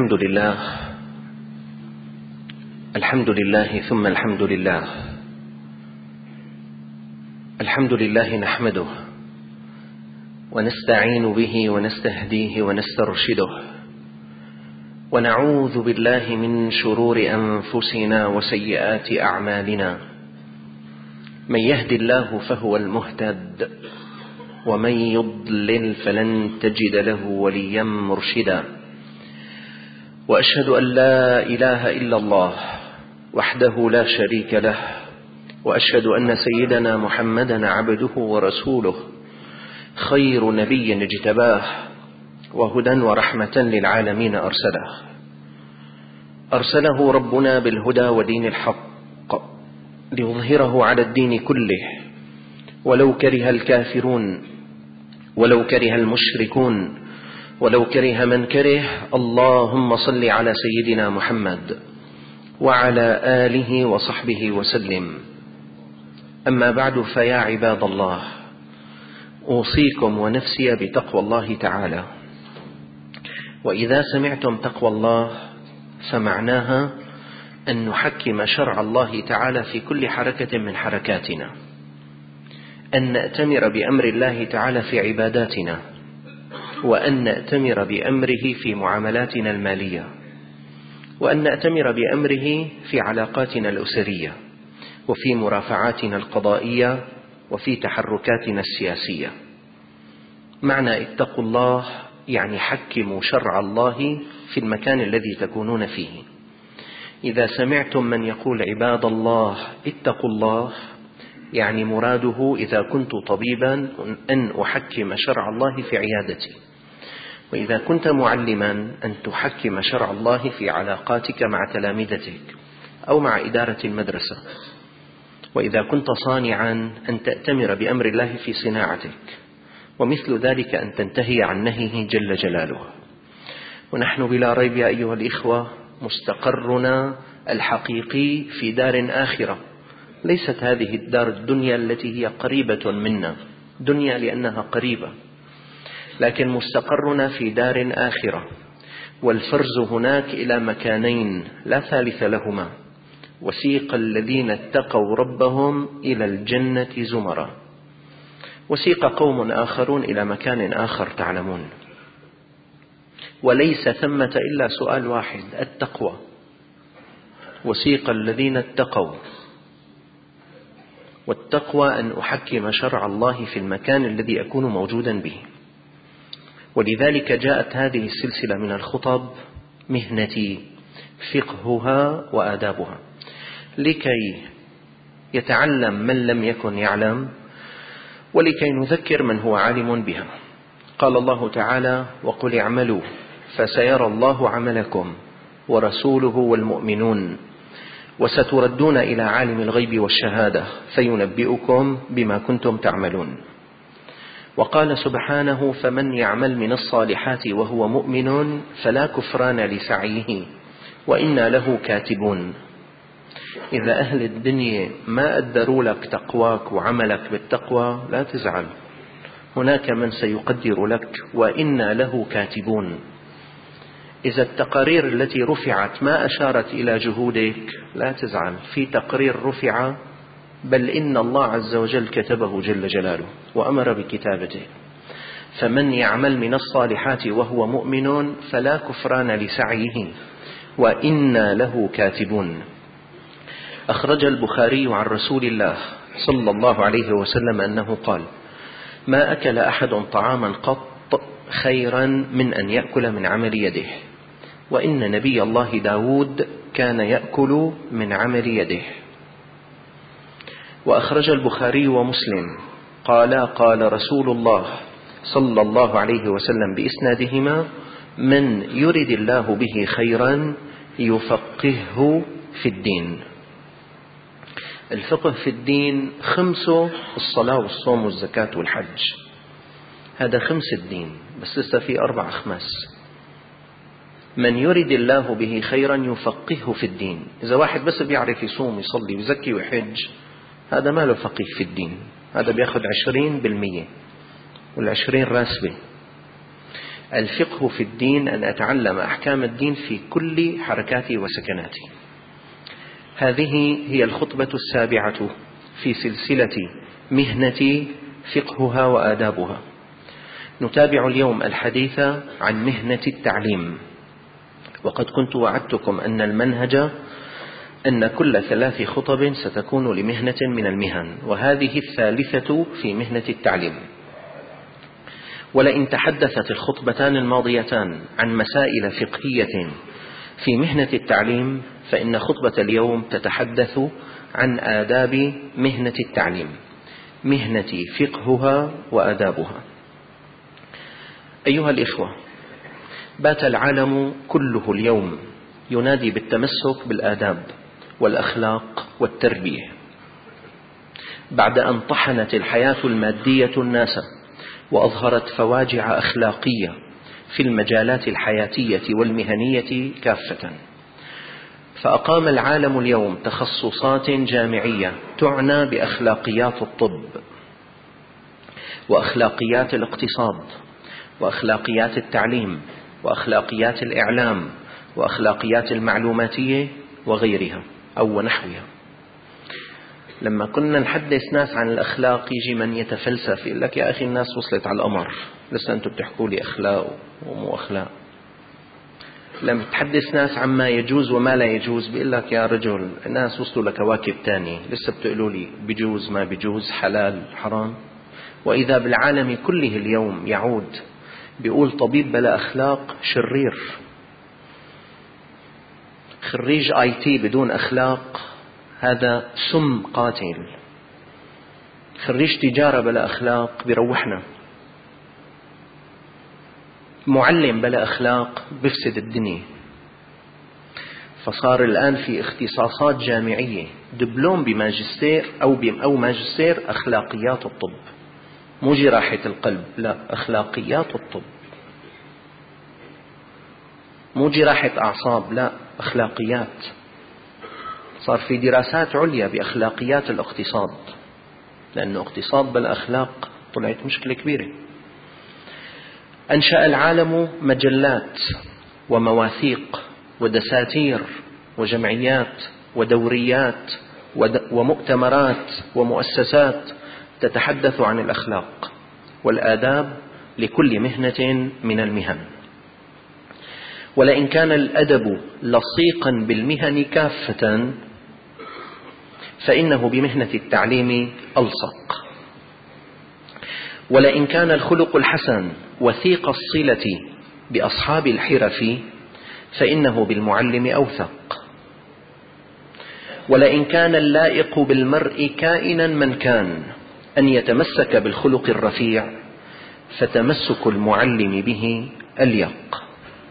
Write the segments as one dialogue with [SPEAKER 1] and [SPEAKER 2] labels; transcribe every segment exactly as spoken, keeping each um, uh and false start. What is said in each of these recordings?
[SPEAKER 1] الحمد لله الحمد لله ثم الحمد لله الحمد لله نحمده ونستعين به ونستهديه ونسترشده ونعوذ بالله من شرور أنفسنا وسيئات أعمالنا. من يهد الله فهو المهتد ومن يضلل فلن تجد له وليا مرشدا. وأشهد أن لا إله إلا الله وحده لا شريك له، وأشهد أن سيدنا محمدا عبده ورسوله، خير نبي اجتباه وهدى ورحمة للعالمين أرسله أرسله ربنا بالهدى ودين الحق ليظهره على الدين كله ولو كره الكافرون ولو كره المشركون ولو كره من كره. اللهم صل على سيدنا محمد وعلى آله وصحبه وسلم. أما بعد، فيا عباد الله، أوصيكم ونفسي بتقوى الله تعالى. وإذا سمعتم تقوى الله فمعناها أن نحكم شرع الله تعالى في كل حركة من حركاتنا، أن نأتمر بأمر الله تعالى في عباداتنا، وأن نأتمر بأمره في معاملاتنا المالية، وأن نأتمر بأمره في علاقاتنا الأسرية، وفي مرافعاتنا القضائية، وفي تحركاتنا السياسية. معنى اتقوا الله يعني حكموا شرع الله في المكان الذي تكونون فيه. إذا سمعتم من يقول عباد الله اتقوا الله، يعني مراده إذا كنت طبيبا أن أحكم شرع الله في عيادتي، وإذا كنت معلما أن تحكم شرع الله في علاقاتك مع تلامذتك أو مع إدارة المدرسة، وإذا كنت صانعا أن تأتمر بأمر الله في صناعتك، ومثل ذلك أن تنتهي عن نهيه جل جلاله. ونحن بلا ريب يا أيها الإخوة مستقرنا الحقيقي في دار آخرة، ليست هذه الدار الدنيا التي هي قريبة منا، دنيا لأنها قريبة، لكن مستقرنا في دار آخرة، والفرز هناك إلى مكانين لا ثالث لهما. وسيق الذين اتقوا ربهم إلى الجنة زمرا، وسيق قوم آخرون إلى مكان آخر تعلمون. وليس ثمة إلا سؤال واحد، التقوى. وسيق الذين اتقوا، والتقوى أن أحكم شرع الله في المكان الذي أكون موجودا به. ولذلك جاءت هذه السلسلة من الخطب مهنتي فقهها وآدابها، لكي يتعلم من لم يكن يعلم، ولكي نذكر من هو عالم بها. قال الله تعالى: وقل اعملوا فسيرى الله عملكم ورسوله والمؤمنون وستردون إلى عالم الغيب والشهادة فينبئكم بما كنتم تعملون. وقال سبحانه: فمن يعمل من الصالحات وهو مؤمن فلا كفران لسعيه وإنا له كاتبون. إذا أهل الدنيا ما أدروا لك تقواك وعملك بالتقوى لا تزعل، هناك من سيقدر لك وإنا له كاتبون. إذا التقارير التي رفعت ما أشارت إلى جهودك لا تزعل، في تقرير رفع، بل إن الله عز وجل كتبه جل جلاله وأمر بكتابته. فمن يعمل من الصالحات وهو مؤمن فلا كفران لسعيه وإنا له كاتبون. أخرج البخاري عن رسول الله صلى الله عليه وسلم أنه قال: ما أكل أحد طعاما قط خيرا من أن يأكل من عمل يده، وإن نبي الله داود كان يأكل من عمل يده. وأخرج البخاري ومسلم قال: قال رسول الله صلى الله عليه وسلم بإسنادهما: من يرد الله به خيرا يفقهه في الدين. الفقه في الدين خمسه: الصلاة والصوم والزكاة والحج، هذا خمس الدين، بس لسه في أربع أخماس. من يرد الله به خيرا يفقهه في الدين. إذا واحد بس بيعرف يصوم ويصلي ويزكي ويحج، هذا ما له فقيه في الدين، هذا بياخد عشرين بالمية، والعشرين راسبة. الفقه في الدين أن أتعلم أحكام الدين في كل حركاتي وسكناتي. هذه هي الخطبة السابعة في سلسلة مهنة فقهها وآدابها. نتابع اليوم الحديث عن مهنة التعليم، وقد كنت وعدتكم أن المنهج أن كل ثلاث خطب ستكون لمهنة من المهن، وهذه الثالثة في مهنة التعليم. ولئن تحدثت الخطبتان الماضيتان عن مسائل فقهية في مهنة التعليم، فإن خطبة اليوم تتحدث عن آداب مهنة التعليم، مهنة فقهها وآدابها. أيها الإخوة، بات العالم كله اليوم ينادي بالتمسك بالآداب والأخلاق والتربية، بعد أن طحنت الحياة المادية الناس وأظهرت فواجع أخلاقية في المجالات الحياتية والمهنية كافة. فأقام العالم اليوم تخصصات جامعية تعنى بأخلاقيات الطب وأخلاقيات الاقتصاد وأخلاقيات التعليم وأخلاقيات الإعلام وأخلاقيات المعلوماتية وغيرها أو ونحوها. لما كنا نحدث ناس عن الأخلاق يجي من يتفلسف يقول لك يا أخي الناس وصلت على القمر، لسه أنتم بتحكوا لي أخلاق ومو أخلاق. لما تحدث ناس عما يجوز وما لا يجوز بيقول لك يا رجل الناس وصلوا لكواكب تاني، لسه بتقولوا لي بيجوز ما بيجوز حلال حرام. وإذا بالعالم كله اليوم يعود بيقول طبيب بلا أخلاق شرير، خريج آي تي بدون أخلاق هذا سم قاتل، خريج تجارة بلا أخلاق بيروحنا، معلم بلا أخلاق بفسد الدنيا. فصار الآن في اختصاصات جامعية دبلوم بماجستير أو أو ماجستير أخلاقيات الطب، مو جراحة القلب، لا أخلاقيات الطب، مو جراحة أعصاب، لا أخلاقيات. صار في دراسات عليا بأخلاقيات الاقتصاد، لأنه اقتصاد بالأخلاق طلعت مشكلة كبيرة. أنشأ العالم مجلات ومواثيق ودساتير وجمعيات ودوريات ومؤتمرات ومؤسسات تتحدث عن الأخلاق والآداب لكل مهنة من المهن. ولئن كان الأدب لصيقا بالمهن كافة، فإنه بمهنة التعليم ألصق. ولئن كان الخلق الحسن وثيق الصلة بأصحاب الحرف، فإنه بالمعلم أوثق. ولئن كان اللائق بالمرء كائنا من كان أن يتمسك بالخلق الرفيع، فتمسك المعلم به أليق.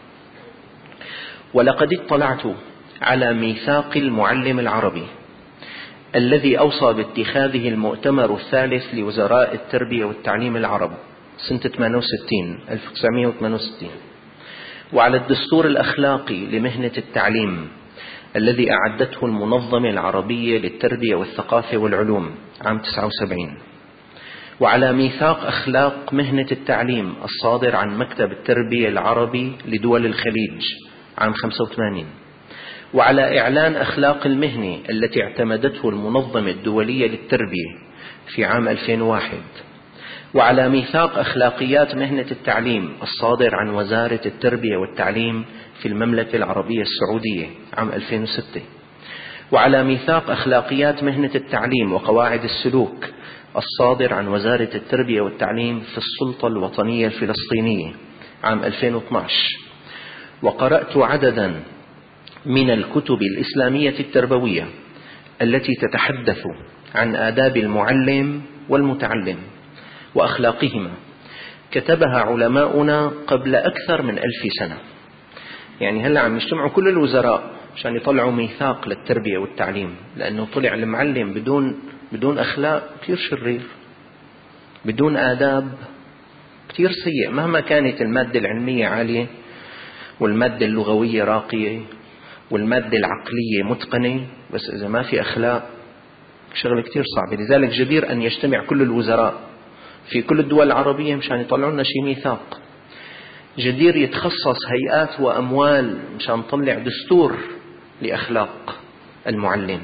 [SPEAKER 1] ولقد اطلعت على ميثاق المعلم العربي الذي أوصى باتخاذه المؤتمر الثالث لوزراء التربية والتعليم العرب سنة ثمانية وستين ألف وتسعمائة وثمانية وستين، وعلى الدستور الأخلاقي لمهنة التعليم الذي أعدته المنظمة العربية للتربية والثقافة والعلوم عام تسعة وسبعين، وعلى ميثاق أخلاق مهنة التعليم الصادر عن مكتب التربية العربي لدول الخليج عام خمسة وثمانين، وعلى إعلان أخلاق المهنة التي اعتمدته المنظمة الدولية للتربية في عام ألفين وواحد، وعلى ميثاق أخلاقيات مهنة التعليم الصادر عن وزارة التربية والتعليم في المملكة العربية السعودية عام ألفين وستة، وعلى ميثاق أخلاقيات مهنة التعليم وقواعد السلوك الصادر عن وزارة التربية والتعليم في السلطة الوطنية الفلسطينية عام ألفين واثني عشر. وقرأت عددا من الكتب الإسلامية التربوية التي تتحدث عن آداب المعلم والمتعلم وأخلاقهما، كتبها علماؤنا قبل أكثر من ألف سنة. يعني هلأ عم يجتمعوا كل الوزراء عشان يطلعوا ميثاق للتربية والتعليم، لأنه طلع المعلم بدون بدون أخلاق كثير شرير، بدون آداب كثير سيء. مهما كانت المادة العلمية عالية والمادة اللغوية راقية والمادة العقلية متقنة، بس إذا ما في أخلاق شغل كتير صعب. لذلك جدير أن يجتمع كل الوزراء في كل الدول العربية مشان يطلعوا لنا شيء ميثاق جدير يتخصص هيئات وأموال مشان نطلع دستور لأخلاق المعلم.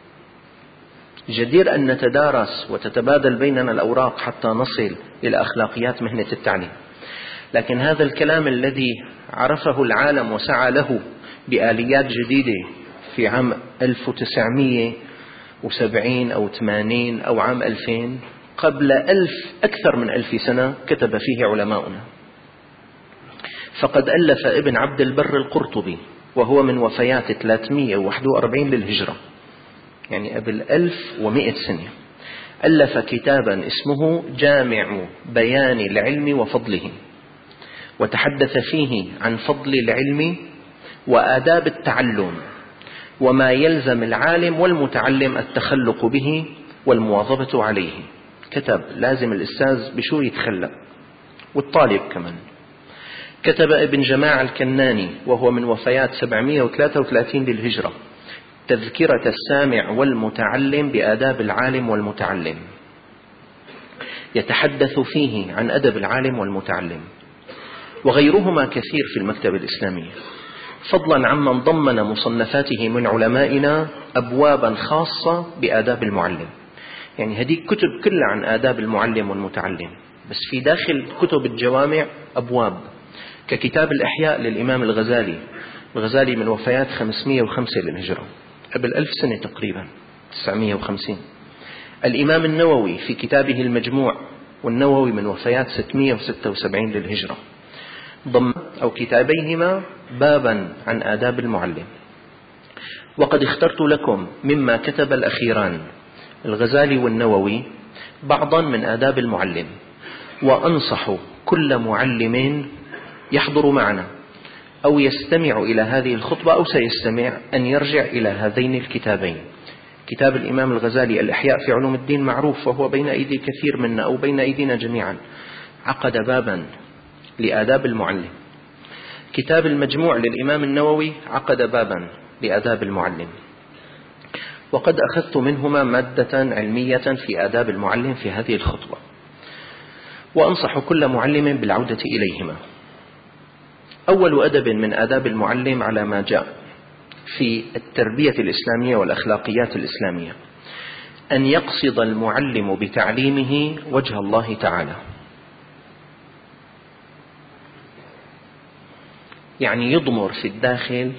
[SPEAKER 1] جدير أن نتدارس وتتبادل بيننا الأوراق حتى نصل إلى أخلاقيات مهنة التعليم. لكن هذا الكلام الذي عرفه العالم وسعى له بآليات جديدة في عام ألف وتسعمئة وسبعين أو ثمانين أو عام ألفين، قبل ألف أكثر من ألف سنة كتب فيه علماؤنا. فقد ألف ابن عبد البر القرطبي وهو من وفيات ثلاثمئة وواحد وأربعين للهجرة، يعني قبل ألف ومئة سنة، ألف كتابا اسمه جامع بيان العلم وفضله، وتحدث فيه عن فضل العلم وآداب التعلم وما يلزم العالم والمتعلم التخلق به والمواظبة عليه. كتب لازم الأستاذ بشو يتخلق، والطالب كمان. كتب ابن جماعة الكناني وهو من وفيات سبعمئة وثلاثة وثلاثين للهجرة تذكرة السامع والمتعلم بآداب العالم والمتعلم، يتحدث فيه عن أدب العالم والمتعلم، وغيرهما كثير في المكتبة الإسلامية، فضلا عمن ضمن مصنفاته من علمائنا أبوابا خاصة بآداب المعلم. يعني هذه كتب كلها عن آداب المعلم والمتعلم، بس في داخل كتب الجوامع أبواب، ككتاب الإحياء للإمام الغزالي. الغزالي من وفيات خمسمئة وخمسة للهجرة، قبل ألف سنة تقريبا، تسعمئة وخمسين. الإمام النووي في كتابه المجموع، والنووي من وفيات ستمئة وستة وسبعين للهجرة، ضم أو كتابيهما بابا عن آداب المعلم. وقد اخترت لكم مما كتب الأخيران الغزالي والنووي بعضا من آداب المعلم، وأنصح كل معلم يحضر معنا أو يستمع إلى هذه الخطبة أو سيستمع أن يرجع إلى هذين الكتابين. كتاب الإمام الغزالي الإحياء في علوم الدين معروف، وهو بين أيدي كثير منا أو بين أيدينا جميعا، عقد بابا لآداب المعلم. كتاب المجموع للإمام النووي عقد بابا لآداب المعلم، وقد أخذت منهما مادة علمية في آداب المعلم في هذه الخطبة، وأنصح كل معلم بالعودة إليهما. أول أدب من آداب المعلم على ما جاء في التربية الإسلامية والأخلاقيات الإسلامية أن يقصد المعلم بتعليمه وجه الله تعالى، يعني يضمر في الداخل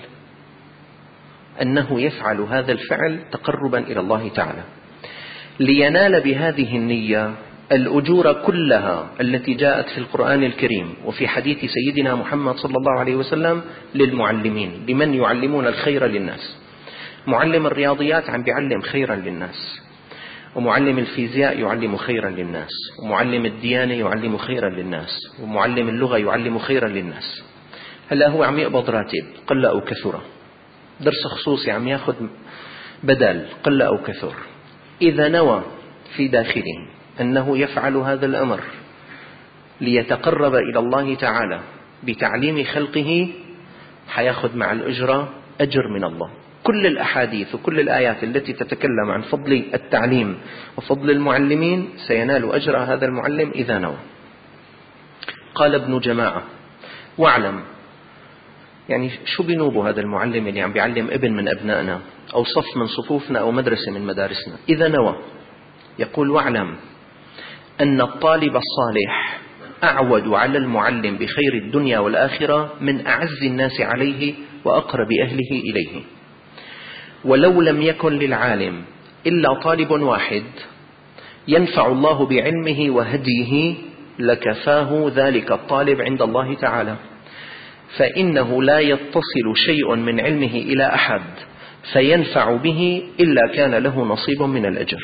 [SPEAKER 1] أنه يفعل هذا الفعل تقربا إلى الله تعالى، لينال بهذه النية الأجور كلها التي جاءت في القرآن الكريم وفي حديث سيدنا محمد صلى الله عليه وسلم للمعلمين، لمن يعلمون الخير للناس. معلم الرياضيات عم بيعلم خيرا للناس، ومعلم الفيزياء يعلم خيرا للناس، ومعلم الديانة يعلم خيرا للناس، ومعلم اللغة يعلم خيرا للناس. هلا هو عم يقبض راتب قل أو كثر، درس خصوصي عم ياخذ بدل قل أو كثر، إذا نوى في داخله أنه يفعل هذا الأمر ليتقرب إلى الله تعالى بتعليم خلقه، حياخذ مع الأجرة أجر من الله. كل الأحاديث وكل الآيات التي تتكلم عن فضل التعليم وفضل المعلمين سينال أجر هذا المعلم إذا نوى. قال ابن جماعة: واعلم، يعني شو بينوبه هذا المعلم اللي عم بيعلم ابن من أبنائنا أو صف من صفوفنا أو مدرسة من مدارسنا؟ إذا نوى يقول: واعلم أن الطالب الصالح أعود على المعلم بخير الدنيا والآخرة من أعز الناس عليه وأقرب أهله إليه، ولو لم يكن للعالم إلا طالب واحد ينفع الله بعلمه وهديه لكفاه ذلك الطالب عند الله تعالى، فإنه لا يتصل شيء من علمه إلى أحد فينفع به إلا كان له نصيب من الأجر.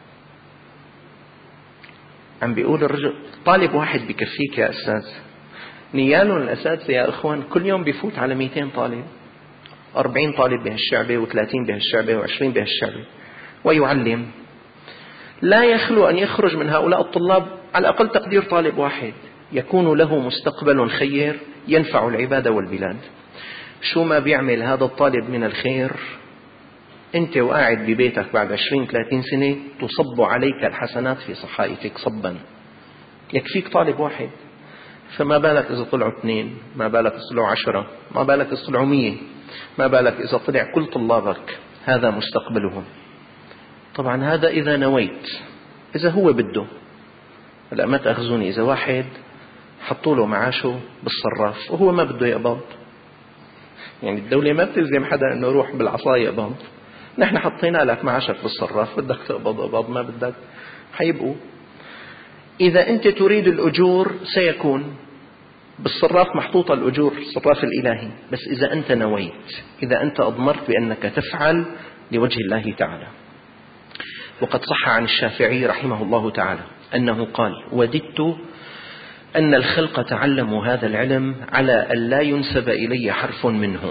[SPEAKER 1] عم بيقول الرجل طالب واحد بكفيك يا أستاذ. نيالهم الأساتذة يا إخوان كل يوم بيفوت على مئتين طالب، أربعين طالب بهالشعبة وثلاثين بهالشعبة وعشرين بهالشعبة، ويعلم. لا يخلو أن يخرج من هؤلاء الطلاب على أقل تقدير طالب واحد يكون له مستقبل خير ينفع العباد والبلاد. شو ما بيعمل هذا الطالب من الخير، أنت وقاعد ببيتك بعد عشرين ثلاثين سنة تصب عليك الحسنات في صحائفك صبا. يكفيك طالب واحد. فما بالك إذا طلعوا اثنين، ما بالك إذا طلعوا عشرة، ما بالك إذا طلعوا مية، ما بالك إذا طلع كل طلابك هذا مستقبلهم. طبعا هذا إذا نويت، إذا هو بده. لا ما تأخذوني، إذا واحد حطوا له معاشه بالصراف وهو ما بده يقبض، يعني الدولة ما بتلزم حدا أنه يروح بالعصاية يقبض. نحن حطينا لك معاشك بالصراف، بدك تقبض اقبض، ما بدك حيبقوا. إذا أنت تريد الأجور سيكون بالصراف محطوطة الأجور، الصراف الإلهي. بس إذا أنت نويت، إذا أنت أضمرت بأنك تفعل لوجه الله تعالى. وقد صح عن الشافعي رحمه الله تعالى أنه قال: وددت أن الخلق تعلموا هذا العلم على أن لا ينسب إلي حرف منه.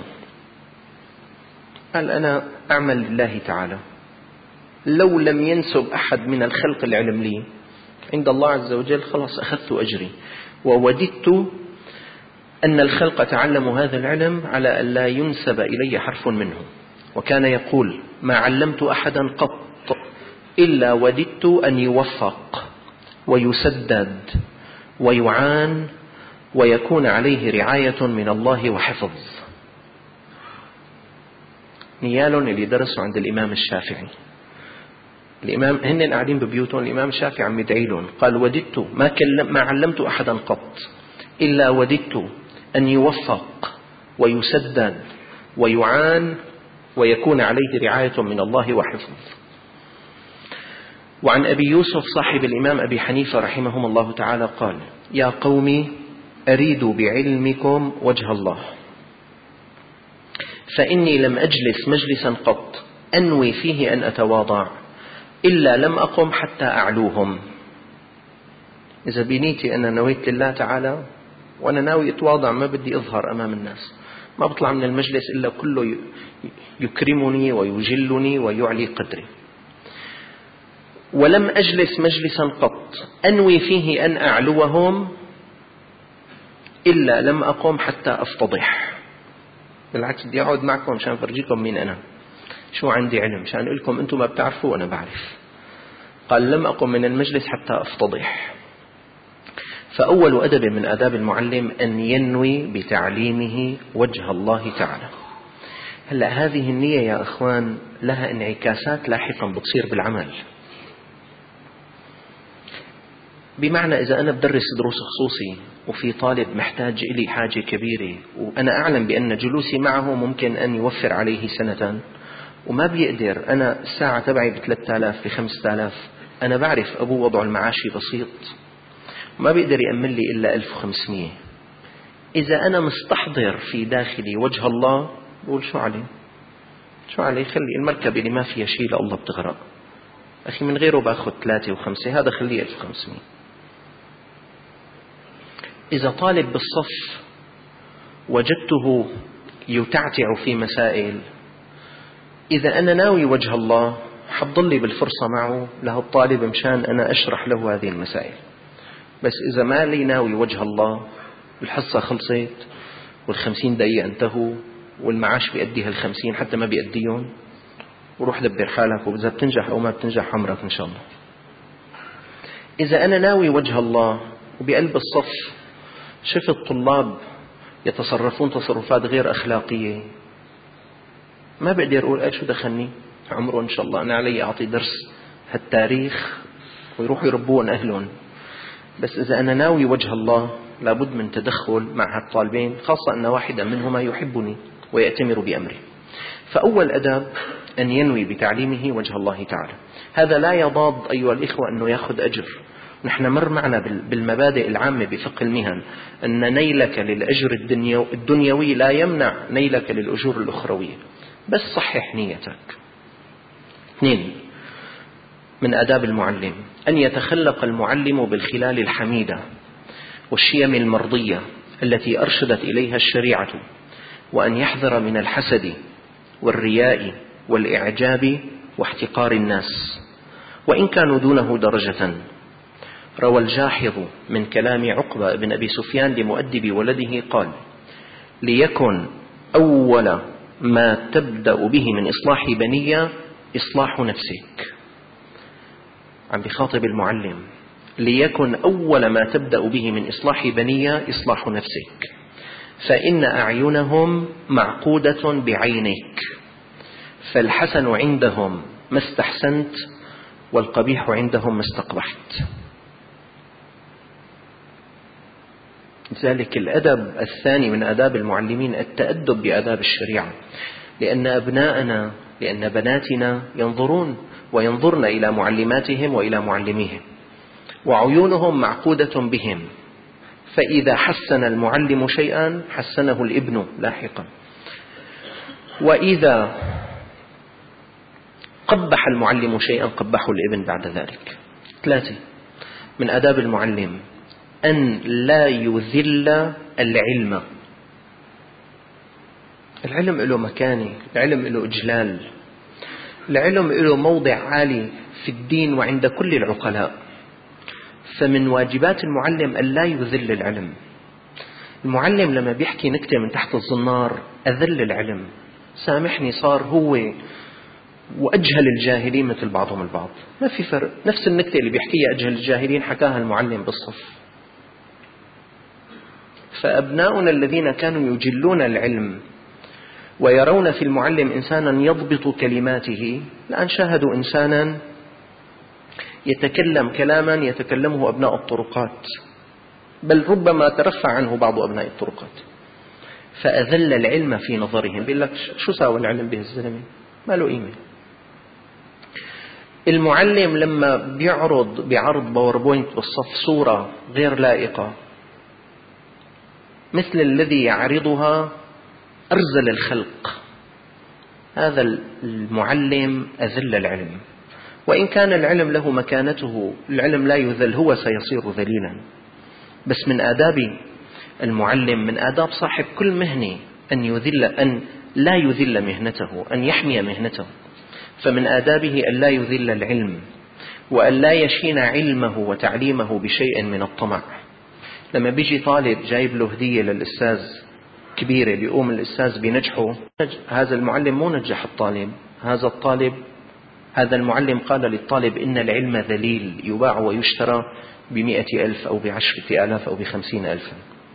[SPEAKER 1] قال أنا أعمل لله تعالى، لو لم ينسب أحد من الخلق العلم لي عند الله عز وجل خلاص أخذت أجري. ووددت أن الخلق تعلموا هذا العلم على أن لا ينسب إلي حرف منه. وكان يقول: ما علمت أحدا قط إلا وددت أن يوفق ويسدد ويعان ويكون عليه رعاية من الله وحفظ. نيال اللي درسوا عند الإمام الشافعي، الإمام هن قاعدين ببيوتهم، الإمام الشافعي عم يدعي لهم، قال: وددت ما, كلم ما علمت أحدا قط إلا وددت أن يوفق ويسدد ويعان ويكون عليه رعاية من الله وحفظ. وعن أبي يوسف صاحب الإمام أبي حنيفة رحمهم الله تعالى قال: يا قوم أريد بعلمكم وجه الله، فإني لم أجلس مجلسا قط أنوي فيه أن أتواضع إلا لم أقم حتى أعلوهم. إذا بنيتي أنا نويت لله تعالى وأنا ناوي أتواضع، ما بدي أظهر أمام الناس، ما بطلع من المجلس إلا كله يكرمني ويجلني ويعلي قدري. ولم أجلس مجلسا قط أنوي فيه أن أعلوهم إلا لم أقم حتى أفتضح. بالعكس بدي أقعد معكم مشان أفرجيكم مين أنا، شو عندي علم، مشان أقول لكم أنتم ما بتعرفوا وأنا بعرف. قال: لم أقم من المجلس حتى أفتضح. فأول أدب من آداب المعلم أن ينوي بتعليمه وجه الله تعالى. هلأ هذه النية يا أخوان لها انعكاسات لاحقا بتصير بالعمل. بمعنى إذا أنا بدرس دروس خصوصي وفي طالب محتاج إلي حاجة كبيرة، وأنا أعلم بأن جلوسي معه ممكن أن يوفر عليه سنة، وما بيقدر، أنا الساعة تبعي بثلاثة آلاف بخمسة آلاف، أنا بعرف أبوه وضعه المعاشي بسيط وما بيقدر يأمن لي إلا ألف وخمسمية. إذا أنا مستحضر في داخلي وجه الله بقول: شو عليه شو عليه خلي المركبة اللي ما فيها شيء لله بتغرق، أخي من غيره باخذ ثلاثة وخمسة، هذا خليه ألف وخمسمية. إذا طالب بالصف وجدته يتعتع في مسائل، إذا أنا ناوي وجه الله حضلي بالفرصة معه له الطالب مشان أنا أشرح له هذه المسائل. بس إذا ما لي ناوي وجه الله، الحصة خلصت والخمسين دقيقة انتهوا والمعاش بيأديها الخمسين حتى ما بيأديهم، وروح دبر حالك، وإذا بتنجح أو ما بتنجح عمرك إن شاء الله. إذا أنا ناوي وجه الله وبقلب الصف شفت طلاب يتصرفون تصرفات غير أخلاقية، ما بقدر أقول أي شو دخلني عمره إن شاء الله، أنا علي أعطي درس هالتاريخ ويروحوا يربون أهلهم. بس إذا أنا ناوي وجه الله لابد من تدخل مع هالطالبين، خاصة أن واحدا منهما يحبني ويأتمر بأمري. فأول أداب أن ينوي بتعليمه وجه الله تعالى. هذا لا يضاد أيها الإخوة أنه يأخذ أجر. نحن مر معنا بالمبادئ العامة بفقه المهن أن نيلك للأجر الدنيوي لا يمنع نيلك للأجور الأخروية، بس صحح نيتك. اثنين من آداب المعلم أن يتخلق المعلم بالخلال الحميدة والشيم المرضية التي أرشدت إليها الشريعة، وأن يحذر من الحسد والرياء والإعجاب واحتقار الناس وإن كانوا دونه درجة. روى الجاحظ من كلام عقبة بن أبي سفيان لمؤدب ولده قال: ليكن أول ما تبدأ به من إصلاح بنية إصلاح نفسك. عم بخاطب المعلم، ليكن أول ما تبدأ به من إصلاح بنية إصلاح نفسك، فإن أعينهم معقودة بعينك، فالحسن عندهم ما استحسنت والقبيح عندهم ما استقبحت. لذلك الأدب الثاني من آداب المعلمين التأدب بآداب الشريعة، لأن أبناءنا لأن بناتنا ينظرون وينظرن إلى معلماتهم وإلى معلميهم، وعيونهم معقودة بهم، فإذا حسن المعلم شيئا حسنه الابن لاحقا، وإذا قبح المعلم شيئا قبحه الابن بعد ذلك. ثلاثة من آداب المعلم أن لا يذل العلم. العلم له مكانة، العلم له إجلال، العلم له موضع عالي في الدين وعند كل العقلاء، فمن واجبات المعلم أن لا يذل العلم. المعلم لما بيحكي نكتة من تحت الزنار أذل العلم، سامحني، صار هو وأجهل الجاهلين مثل بعضهم البعض، ما في فرق، نفس النكتة اللي بيحكيها أجهل الجاهلين حكاها المعلم بالصف. فأبناؤنا الذين كانوا يجلون العلم ويرون في المعلم إنسانا يضبط كلماته، الآن شاهدوا إنسانا يتكلم كلاما يتكلمه أبناء الطرقات، بل ربما ترفع عنه بعض أبناء الطرقات، فأذل العلم في نظرهم. بيقول لك شو ساوى العلم به الزلمة، ما له قيمة. المعلم لما بيعرض بعرض باوربوينت بالصف صورة غير لائقة مثل الذي يعرضها أرذل الخلق، هذا المعلم أذل العلم. وإن كان العلم له مكانته، العلم لا يذل، هو سيصير ذليلا. بس من آداب المعلم، من آداب صاحب كل مهنة أن يذل، أن لا يذل مهنته، أن يحمي مهنته. فمن آدابه أن لا يذل العلم، وأن لا يشين علمه وتعليمه بشيء من الطمع. لما بيجي طالب جايب له هدية للأستاذ كبيرة، بيقوم الأستاذ بنجحه، هذا المعلم مو نجح الطالب، هذا الطالب هذا المعلم قال للطالب إن العلم ذليل يباع ويشترى بمئة ألف أو بعشرة آلاف أو بخمسين ألفا.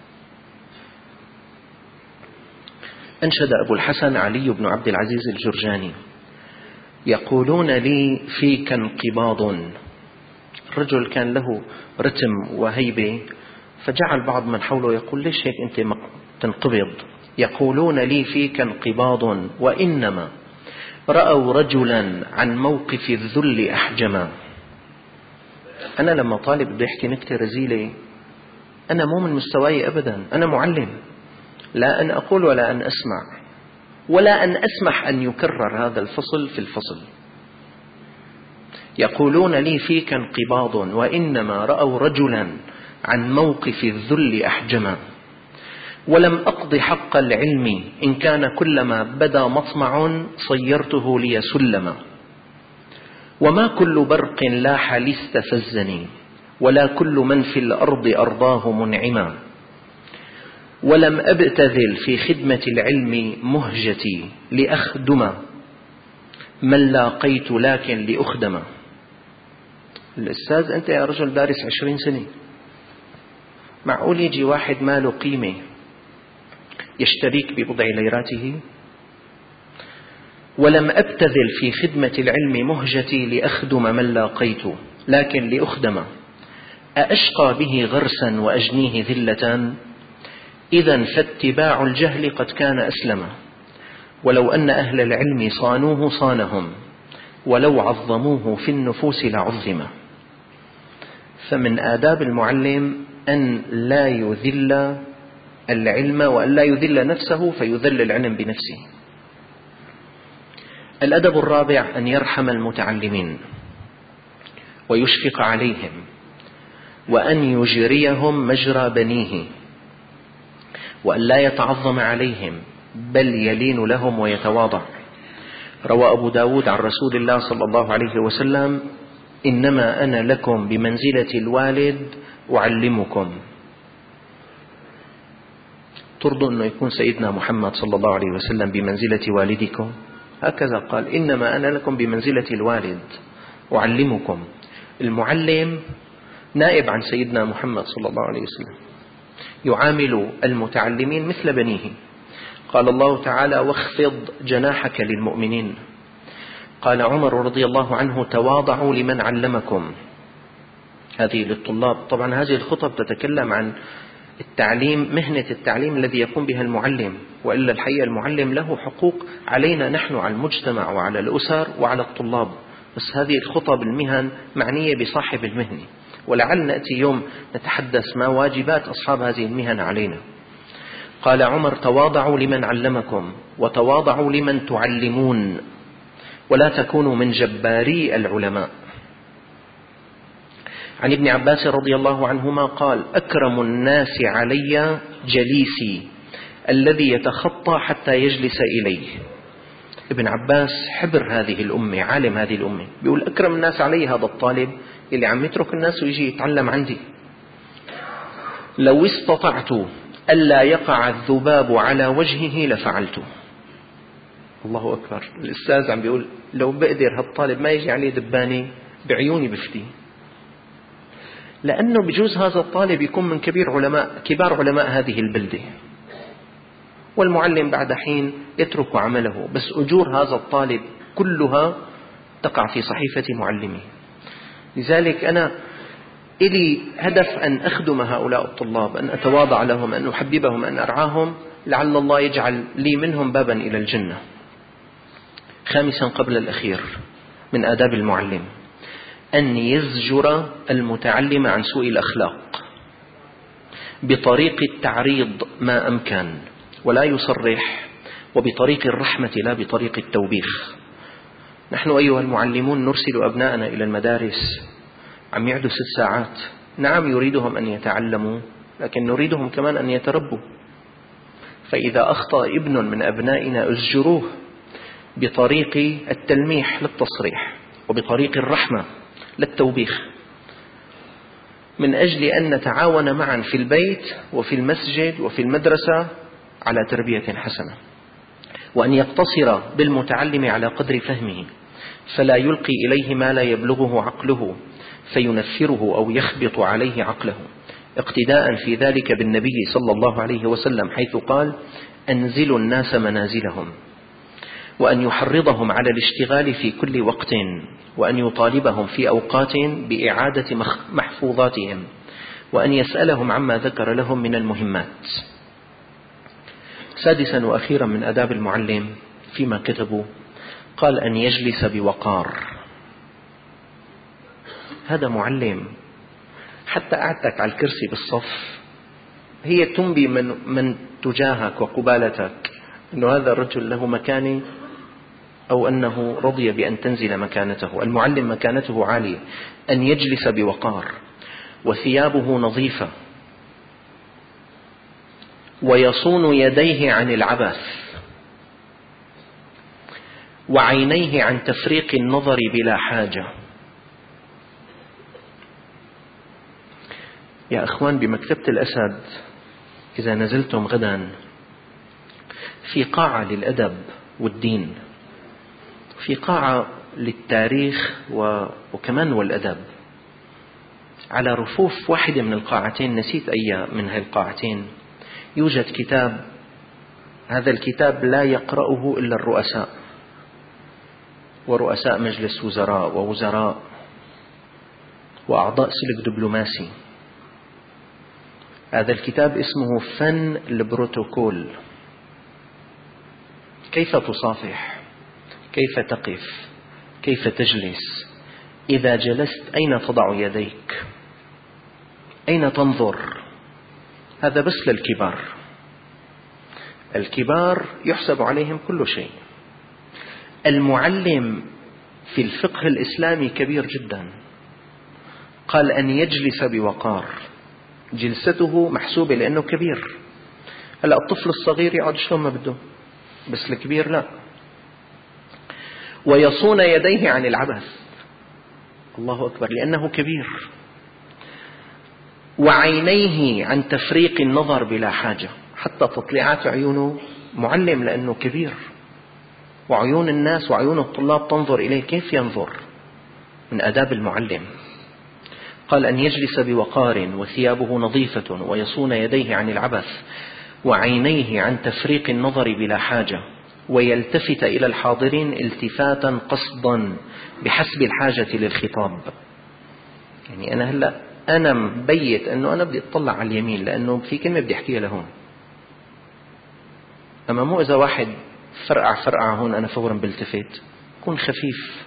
[SPEAKER 1] أنشد أبو الحسن علي بن عبد العزيز الجرجاني: يقولون لي فيك انقباض. الرجل كان له رتم وهيبة، فجعل بعض من حوله يقول: ليش هيك أنت تنقبض؟ يقولون لي فيك انقباض وإنما رأوا رجلا عن موقف الذل أحجما. أنا لما طالب بده يحكي نكتة رزيلة أنا مو من مستواي أبدا، أنا معلم، لا أن أقول ولا أن أسمع، ولا أن أسمح أن يكرر هذا الفصل في الفصل. يقولون لي فيك انقباض وإنما رأوا رجلا عن موقف الذل أحجما، ولم أقض حق العلم إن كان كلما بدا مطمع صيرته لي سلما، وما كل برق لاح لي استفزني، ولا كل من في الأرض أرضاه منعما، ولم أبتذل في خدمة العلم مهجتي لأخدم من لاقيت لكن لأخدم. الأستاذ أنت يا رجل دارس عشرين سنة، معقول يجي واحد ما له قيمة يشتريك ببضع ليراته؟ ولم أبتذل في خدمة العلم مهجتي لأخدم من لاقيت لكن لأخدم، أأشقى به غرسا وأجنيه ذلة، إذا فاتباع الجهل قد كان أسلم، ولو أن أهل العلم صانوه صانهم، ولو عظموه في النفوس لعظم. فمن آداب المعلم أن لا يذل العلم، وأن لا يذل نفسه فيذل العلم بنفسه. الأدب الرابع أن يرحم المتعلمين ويشفق عليهم، وأن يجريهم مجرى بنيه، وأن لا يتعظم عليهم بل يلين لهم ويتواضع. روى أبو داود عن رسول الله صلى الله عليه وسلم: إنما أنا لكم بمنزلة الوالد أعلمكم. ترضوا أنه يكون سيدنا محمد صلى الله عليه وسلم بمنزلة والدكم؟ هكذا قال: إنما أنا لكم بمنزلة الوالد أعلمكم. المعلم نائب عن سيدنا محمد صلى الله عليه وسلم، يعامل المتعلمين مثل بنيه. قال الله تعالى: واخفض جناحك للمؤمنين. قال عمر رضي الله عنه: تواضعوا لمن علمكم. هذه للطلاب. طبعا هذه الخطب تتكلم عن التعليم، مهنة التعليم الذي يقوم بها المعلم، وإلا الحقيقة المعلم له حقوق علينا نحن، على المجتمع وعلى الأسر وعلى الطلاب، بس هذه الخطب المهن معنية بصاحب المهنة، ولعل نأتي يوم نتحدث ما واجبات أصحاب هذه المهن علينا. قال عمر: تواضعوا لمن علمكم وتواضعوا لمن تعلمون، ولا تكونوا من جباري العلماء. عن ابن عباس رضي الله عنهما قال: أكرم الناس علي جليسي الذي يتخطى حتى يجلس إليه. ابن عباس حبر هذه الأمة، عالم هذه الأمة، بيقول أكرم الناس علي هذا الطالب اللي عم يترك الناس ويجي يتعلم عندي. لو استطعت ألا يقع الذباب على وجهه لفعلته. الله أكبر. الأستاذ عم بيقول لو بقدر هالطالب ما يجي عليه دباني بعيوني بفتيه، لأنه بجوز هذا الطالب يكون من كبير علماء كبار علماء هذه البلدة، والمعلم بعد حين يترك عمله، بس أجور هذا الطالب كلها تقع في صحيفة معلمه. لذلك أنا إلي هدف أن أخدم هؤلاء الطلاب، أن أتواضع لهم، أن أحببهم، أن أرعاهم، لعل الله يجعل لي منهم بابا إلى الجنة. خامسا قبل الأخير من آداب المعلم أن يزجر المتعلم عن سوء الأخلاق بطريق التعريض ما أمكن، ولا يصرح، وبطريق الرحمة لا بطريق التوبيخ. نحن أيها المعلمون نرسل أبناءنا إلى المدارس عم يعدوا ست ساعات، نعم يريدهم أن يتعلموا، لكن نريدهم كمان أن يتربوا. فإذا أخطأ ابن من أبنائنا أزجروه بطريق التلميح للتصريح، وبطريق الرحمة للتوبيخ، من أجل أن نتعاون معا في البيت وفي المسجد وفي المدرسة على تربية حسنة. وأن يقتصر بالمتعلم على قدر فهمه، فلا يلقي إليه ما لا يبلغه عقله فينفره أو يخبط عليه عقله، اقتداء في ذلك بالنبي صلى الله عليه وسلم، حيث قال: أنزلوا الناس منازلهم. وأن يحرضهم على الاشتغال في كل وقت، وأن يطالبهم في أوقات بإعادة محفوظاتهم، وأن يسألهم عما ذكر لهم من المهمات. سادسا وأخيرا من آداب المعلم فيما كتبوا، قال: أن يجلس بوقار. هذا معلم حتى قعدتك على الكرسي بالصف هي تنبي من, من تجاهك وقبالتك أنه هذا الرجل له مكانة، أو أنه رضي بأن تنزل مكانته. المعلم مكانته عالية. أن يجلس بوقار، وثيابه نظيفة، ويصون يديه عن العبث، وعينيه عن تفريق النظر بلا حاجة. يا أخوان، بمكتبة الأسد إذا نزلتم غدا في قاعة للأدب والدين، في قاعة للتاريخ وكمان والأدب. على رفوف واحدة من القاعتين، نسيت أي من هذه القاعتين، يوجد كتاب. هذا الكتاب لا يقرأه إلا الرؤساء، ورؤساء مجلس وزراء ووزراء وأعضاء سلك دبلوماسي. هذا الكتاب اسمه فن البروتوكول. كيف تصافح، كيف تقف، كيف تجلس، إذا جلست أين تضع يديك، أين تنظر. هذا بس للكبار. الكبار يحسب عليهم كل شيء. المعلم في الفقه الإسلامي كبير جدا. قال أن يجلس بوقار، جلسته محسوبة لأنه كبير. هلأ الطفل الصغير يقعد شلون ما بده، بس الكبير لا. ويصون يديه عن العبث، الله أكبر، لأنه كبير. وعينيه عن تفريق النظر بلا حاجة، حتى تطلعات عيونه معلم لأنه كبير، وعيون الناس وعيون الطلاب تنظر إليه، كيف ينظر؟ من آداب المعلم. قال أن يجلس بوقار وثيابه نظيفة ويصون يديه عن العبث وعينيه عن تفريق النظر بلا حاجة، ويلتفت إلى الحاضرين التفاتا قصدا بحسب الحاجة للخطاب. يعني أنا هلأ أنا مبيت أنه أنا بدي أطلع على اليمين لأنه في كلمة بدي أحكيها لهون، أما مو إذا واحد فرقع فرقع هون أنا فورا بلتفت. كون خفيف.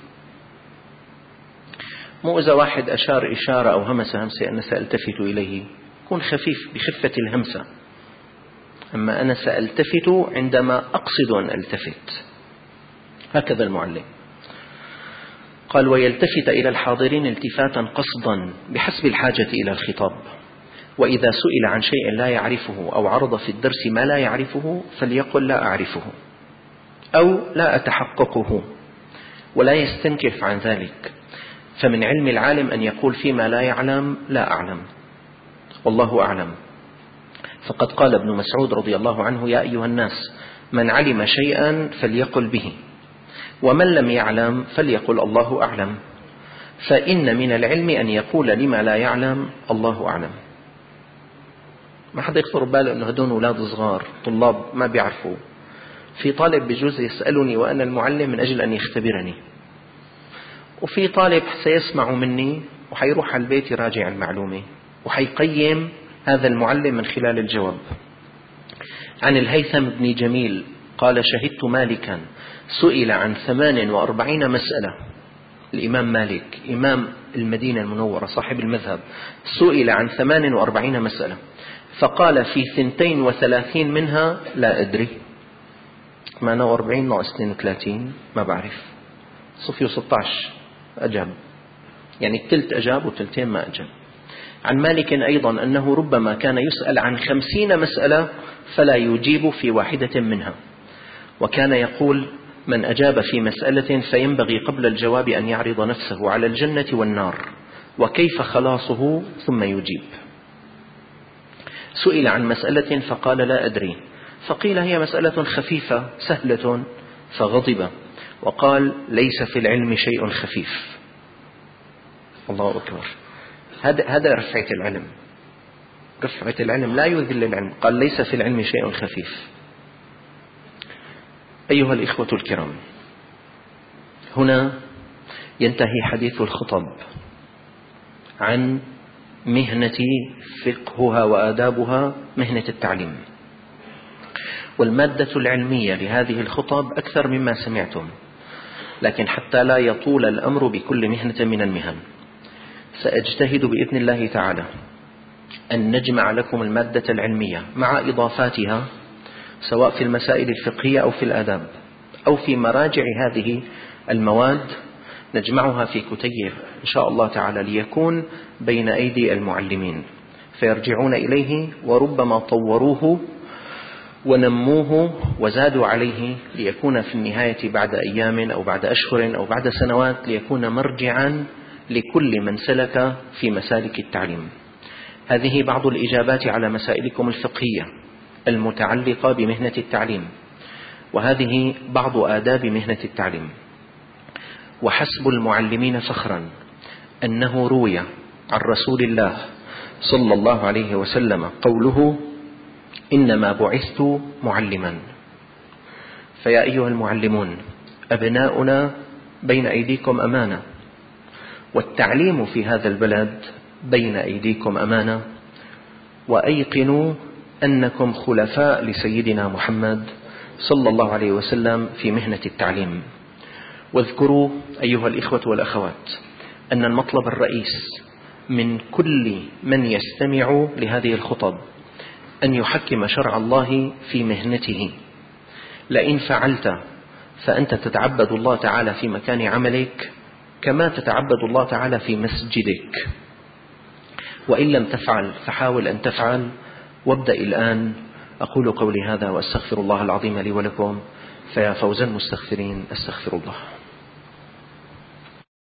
[SPEAKER 1] مو إذا واحد أشار إشارة أو همس همسة أنا سألتفت إليه. كون خفيف بخفة الهمسة. أما أنا سألتفت عندما أقصد أن ألتفت. هكذا المعلم. قال ويلتفت إلى الحاضرين التفاتا قصدا بحسب الحاجة إلى الخطاب، وإذا سئل عن شيء لا يعرفه أو عرض في الدرس ما لا يعرفه فليقل لا أعرفه أو لا أتحققه، ولا يستنكف عن ذلك، فمن علم العالم أن يقول فيما لا يعلم لا أعلم والله أعلم. فقد قال ابن مسعود رضي الله عنه يا أيها الناس من علم شيئا فليقل به، ومن لم يعلم فليقل الله أعلم، فإن من العلم أن يقول لما لا يعلم الله أعلم. ما حدا يخطر باله أنه هدون أولاد صغار طلاب ما بيعرفوا. في طالب بجوز يسألني وأنا المعلم من أجل أن يختبرني، وفي طالب سيسمع مني وحيروح على البيت يراجع المعلومة وحيقيم هذا المعلم من خلال الجواب. عن الهيثم بن جميل قال شهدت مالكا سئل عن ثمان وأربعين مسألة. الإمام مالك إمام المدينة المنورة صاحب المذهب سئل عن ثمان وأربعين مسألة فقال في ثنتين وثلاثين منها لا أدري. ثمانية وأربعين ناقص اثنين وثلاثين ما بعرف، صفي وستة عشر أجاب، يعني الثلث أجاب وثلثين ما أجاب. عن مالك أيضا أنه ربما كان يسأل عن خمسين مسألة فلا يجيب في واحدة منها، وكان يقول من أجاب في مسألة فينبغي قبل الجواب أن يعرض نفسه على الجنة والنار وكيف خلاصه ثم يجيب. سئل عن مسألة فقال لا أدري، فقيل هي مسألة خفيفة سهلة فغضب وقال ليس في العلم شيء خفيف. الله أكبر. هذا هذا رفعة العلم. رفعة العلم لا يذل العلم. قال ليس في العلم شيء خفيف. أيها الإخوة الكرام، هنا ينتهي حديث الخطب عن مهنة فقهها وآدابها مهنة التعليم. والمادة العلمية لهذه الخطب أكثر مما سمعتم، لكن حتى لا يطول الأمر بكل مهنة من المهن سأجتهد بإذن الله تعالى أن نجمع لكم المادة العلمية مع إضافاتها سواء في المسائل الفقهية أو في الآداب أو في مراجع هذه المواد، نجمعها في كتيب إن شاء الله تعالى ليكون بين أيدي المعلمين فيرجعون إليه وربما طوروه ونموه وزادوا عليه ليكون في النهاية بعد أيام أو بعد أشهر أو بعد سنوات ليكون مرجعا لكل من سلك في مسالك التعليم. هذه بعض الإجابات على مسائلكم الفقهية المتعلقة بمهنة التعليم، وهذه بعض آداب مهنة التعليم. وحسب المعلمين فخرا أنه روي عن رسول الله صلى الله عليه وسلم قوله إنما بعثت معلما. فيا أيها المعلمون أبناؤنا بين أيديكم أمانة، والتعليم في هذا البلد بين أيديكم أمانة، وأيقنوا أنكم خلفاء لسيدنا محمد صلى الله عليه وسلم في مهنة التعليم. واذكروا أيها الإخوة والأخوات أن المطلب الرئيس من كل من يستمع لهذه الخطب أن يحكم شرع الله في مهنته. لئن فعلت فأنت تتعبد الله تعالى في مكان عملك كما تتعبد الله تعالى في مسجدك، وإن لم تفعل فحاول أن تفعل وابدأ الآن. أقول قولي هذا وأستغفر الله العظيم لي ولكم، فيا فوز المستغفرين أستغفر الله.